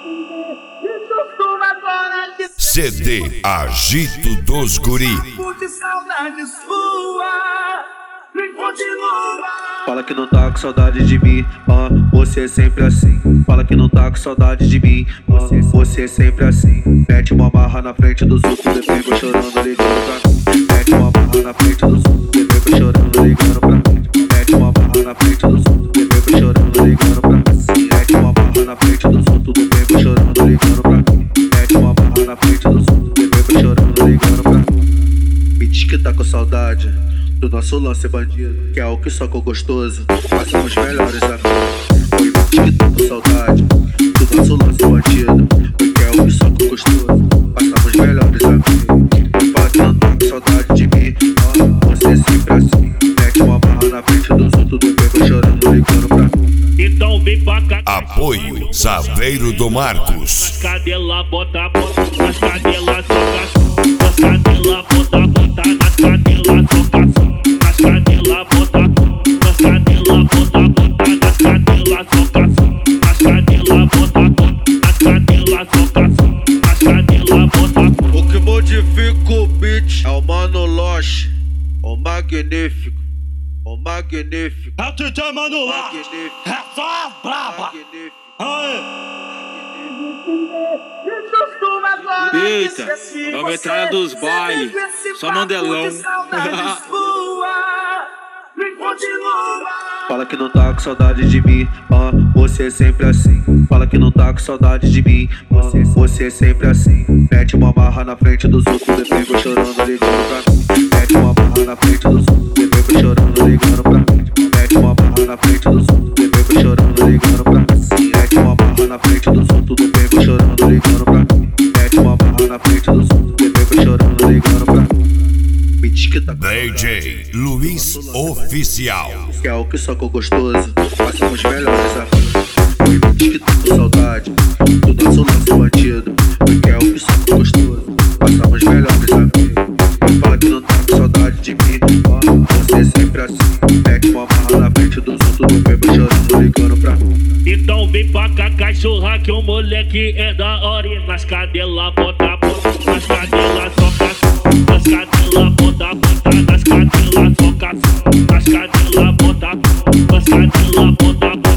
CD Agito dos Guri. De saudade sua, me continua. Fala que não tá com saudade de mim, você é sempre assim. Fala que não tá com saudade de mim, você é sempre assim. Mete uma marra na frente do suco, depois vou chorando, ligando pra mim. Mete uma marra na frente do suco, depois vou chorando, ligando pra mim. Mete uma marra na frente do suco, depois vou chorando, ligando pra mim. Mete uma marra na frente do suco, depois vou chorando, ligando pra mim. Mete uma marra na frente do suco, depois vou chorando, ligando pra mim. Me diz que tá com saudade do nosso lance bandido, que é o que só com gostoso, mas somos melhores amigos. Me diz que tá com saudade do nosso lance bandido, que é o que só com gostoso, mas somos melhores amigos. Fala que não tá com saudade de mim, você é sempre assim. Mete uma barra na frente do sul, tudo bem, vou chorando, ligando pra mim. Então vem pra cá. Apoio Saveiro do Marcos. Cadela bota, nas cadelas soca, nas cadelas bota, nas cadelas soca, nas cadelas bota, nas cadelas bota, nas cadelas soca, nas cadelas bota, nas cadelas soca, nas cadelas bota. O que modifica o beat é o Mano Loche, o magnífico, o magnífico. É o DJ Mano Loche, é só as braba. Eita, é a metralha dos bailes, só Mandelão. Fala que não tá com saudade de mim, você é sempre assim. Fala que não tá com saudade de mim, você é sempre assim. Mete uma marra na frente do suco, depois vou chorando, ligando pra mim. Mete uma marra na frente do suco, depois vou chorando, ligando pra mim. Mete uma marra na frente do suco, depois vou chorando, ligando pra mim. Mete uma marra na frente do suco, tudo bem, vou chorando, ligando pra mim. Mete uma marra na frente do suco, depois vou chorando, ligando pra mim. Me diz que tá com DJ Luiz Oficial. que é o que só com gostoso, mas somos melhores amigos. Me diz que tá com saudade do nosso lance bandido, que é o que só com gostoso, mas somos melhores amigos. Fala que não tá com saudade de mim, você é sempre assim. Mete uma marra na frente do sul, tudo bem, vou chorando, ligando pra mim. Então vem pra cá, cachorra, que o moleque é da hora. E nas cadelas bota, nas cadelas soca, nas cadelas bota, nas cadelas soca, nas cadelas bota, nas cadelas bota.